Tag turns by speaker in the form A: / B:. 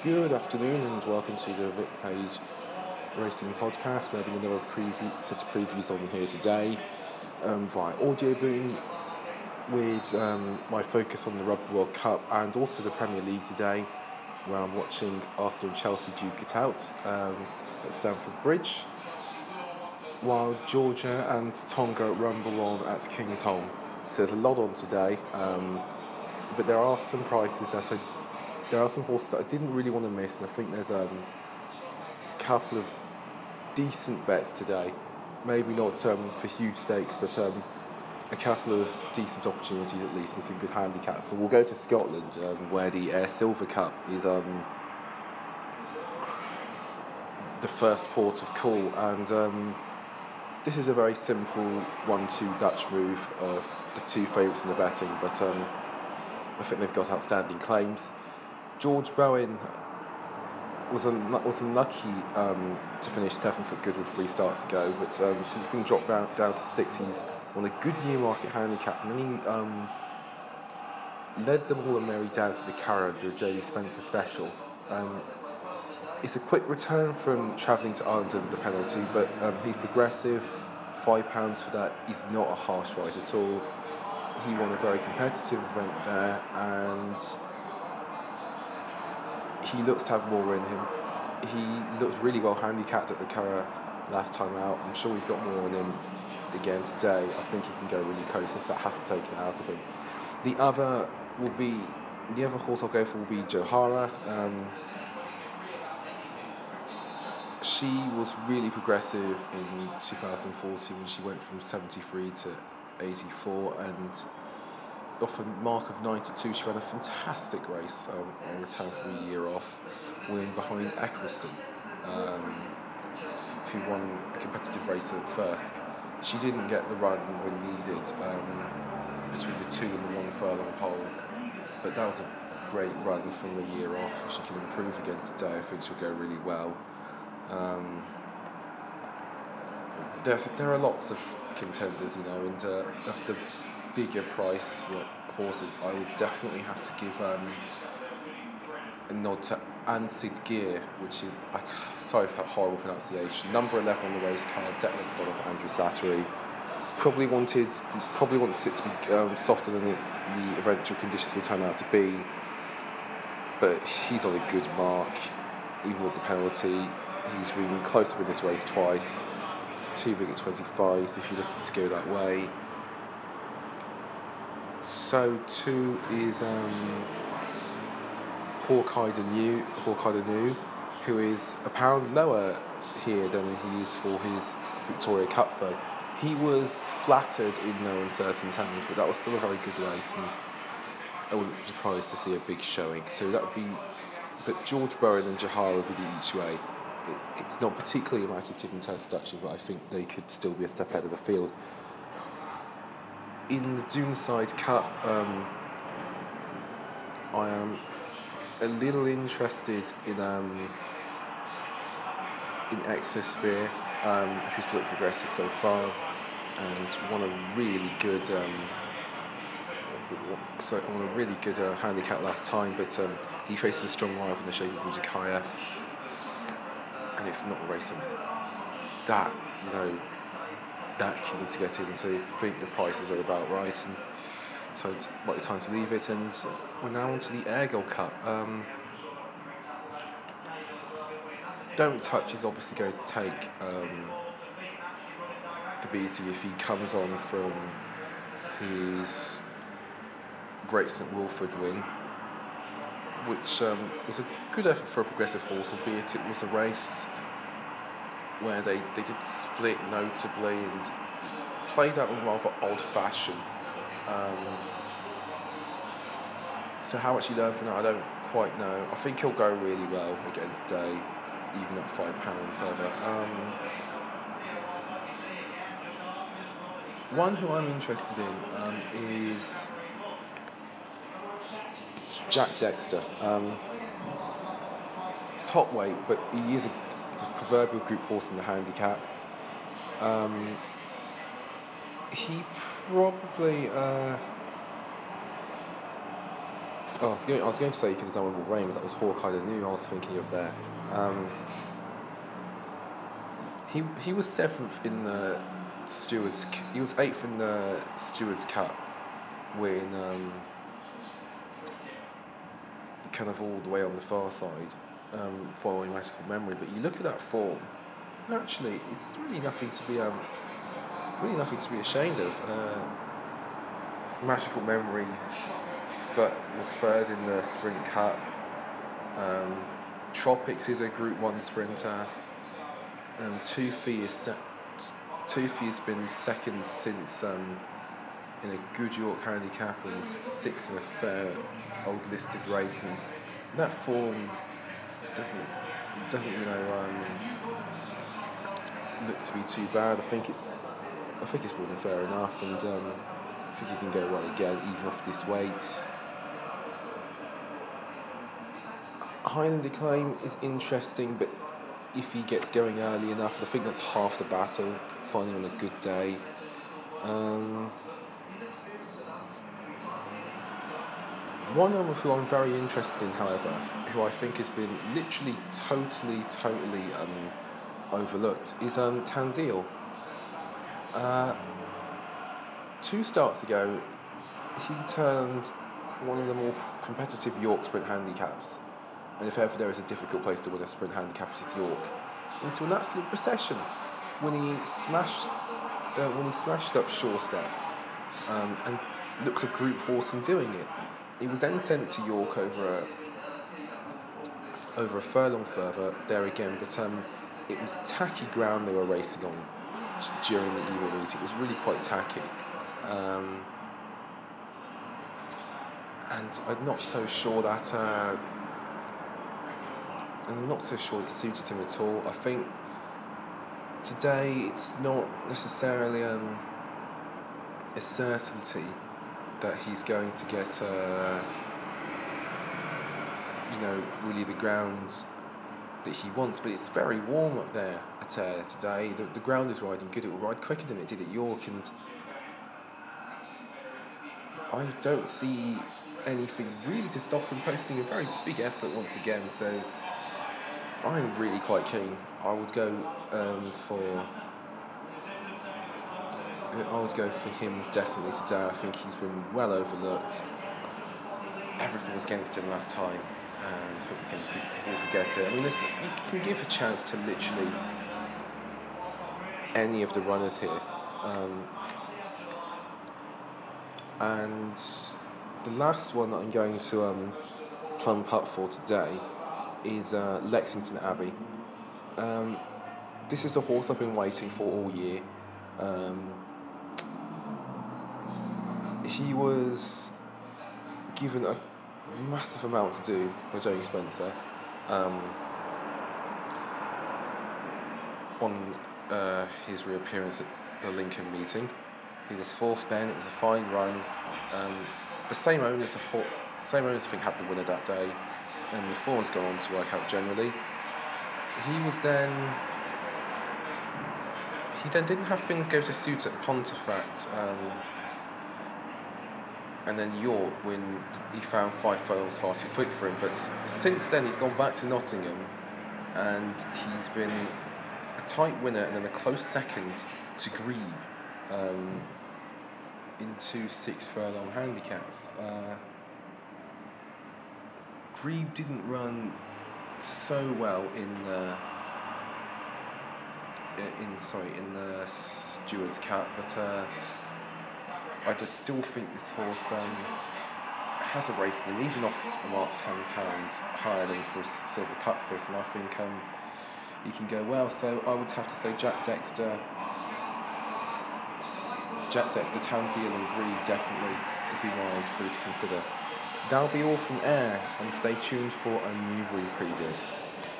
A: Good afternoon and welcome to the Vic Page Racing Podcast. We're having another set of previews on here today via audio boom with my focus on the Rugby World Cup and also the Premier League today, where I'm watching Arsenal and Chelsea duke it out at Stamford Bridge, while Georgia and Tonga rumble on at Kingsholm. So there's a lot on today, but there are some horses that I didn't really want to miss, and I think there's a couple of decent bets today. Maybe not for huge stakes, but a couple of decent opportunities at least, and some good handicaps. So we'll go to Scotland, where the Air Silver Cup is the first port of call, and this is a very simple 1-2 Dutch move of the two favourites in the betting, but I think they've got outstanding claims. George Bowen was unlucky to finish 7th at Goodwood 3 starts ago, but since being dropped down to 6, he's on a good Newmarket handicap, and then he led them all and Mary down to the Curragh under a Jamie Spencer special. It's a quick return from travelling to Ireland under the penalty, but he's progressive. £5 for that is not a harsh ride at all. He won a very competitive event there, and he looks to have more in him. He looked really well handicapped at the Curragh last time out. I'm sure he's got more in him again today. I think he can go really close if that hasn't taken it out of him. The other horse I'll go for will be Johara. She was really progressive in 2014 when she went from 73 to 84, and off a mark of 92, she ran a fantastic race on return from a year off, winning behind Eccleston, who won a competitive race at first. She didn't get the run when needed between the 2 and the 1 furlong pole, but that was a great run from a year off. If she can improve again today, I think she'll go really well. There are lots of contenders, and of the bigger price horses, I would definitely have to give a nod to Ansid Gear, which is, sorry for that horrible pronunciation, number 11 on the race card, Declan Donovan, Andrew Slattery. Probably wants it to be softer than the eventual conditions will turn out to be, but he's on a good mark, even with the penalty. He's been close up in this race twice, 2 big at 25s if you're looking to go that way. So too is Hawkeye Danu, who is a pound lower here than he is for his Victoria Cup though. He was flattered in no uncertain terms, but that was still a very good race, and I wouldn't be surprised to see a big showing. So that would be, but George Bowen and Johara would be the each way. It's not particularly a matter of tipping Test Dutchy, but I think they could still be a step ahead of the field. In the Doonside Cup, I am a little interested in Excess Spear, who's looked progressive so far, and won a really good handicap last time, but he faces a strong rival in the shape of Budakaya, and it's not a race that keen to get into. I think the prices are about right, and so it's might be time to leave it. And we're now on to the Airgold Cup. Don't Touch is obviously going to take the beating if he comes on from his Great St Wilfrid win, which was a good effort for a progressive horse, albeit it was a race where they did split notably and played out in rather odd fashion. So how much he learned from that, I don't quite know. I think he'll go really well again today, even at £5 however. One who I'm interested in is Jack Dexter. Top weight, but he is the proverbial group horse in the handicap. He probably I was going to say he could have done with Rain, but that was Hawkeye the New I was thinking of there. Um, he was seventh in the Stewards. He was eighth in the Stewards Cup, when kind of all the way on the far side, following Magical Memory. But you look at that form, actually, it's really nothing to be ashamed of. Magical Memory was third in the Sprint Cup. Tropics is a Group 1 sprinter. Toofy has been second since in a Good York handicap and sixth in a fair old listed race, and that form doesn't look to be too bad. I think it's more than fair enough, and I think he can go well again, even off this weight. Highland Acclaim is interesting, but if he gets going early enough, I think that's half the battle, finding on a good day. One who I'm very interested in, however, who I think has been literally totally overlooked, is Tanzil. 2 starts ago, he turned one of the more competitive York sprint handicaps, and if ever there is a difficult place to win a sprint handicap, it is York, into an absolute procession when he smashed up Shorestep, and looked a group horse in doing it. He was then sent to York over a furlong further there again, but it was tacky ground they were racing on during the Eagle meet. It was really quite tacky. And I'm not so sure it suited him at all. I think today it's not necessarily a certainty that he's going to get really the ground that he wants, but it's very warm up there at Ayr today. The ground is riding good. It will ride quicker than it did at York, and I don't see anything really to stop him posting a very big effort once again. So I'm really quite keen. I would go for him definitely today. I think he's been well overlooked. Everything was against him last time, and I think we can all forget it. I mean, listen, you can give a chance to literally any of the runners here. And the last one that I'm going to plump up for today is Lexington Abbey. This is a horse I've been waiting for all year. He was given a massive amount to do by Jamie Spencer on his reappearance at the Lincoln meeting. He was fourth then. It was a fine run. The same owners I think had the winner that day, and the form has gone on to work out generally. He then didn't have things go to suit at Pontefract, and then York when he found 5 furlongs far too quick for him. But since then he's gone back to Nottingham, and he's been a tight winner and then a close second to Grebe in 2 6-furlong handicaps. Grebe didn't run so well in the Stewards Cup, but I just still think this horse has a race in him, even off a mark £10 higher than for a Silver Cup fifth, and I think he can go well. So I would have to say Jack Dexter, Tanzil and Grebe definitely would be my 3 to consider. That'll be all from Ayr, and stay tuned for a Newbury preview.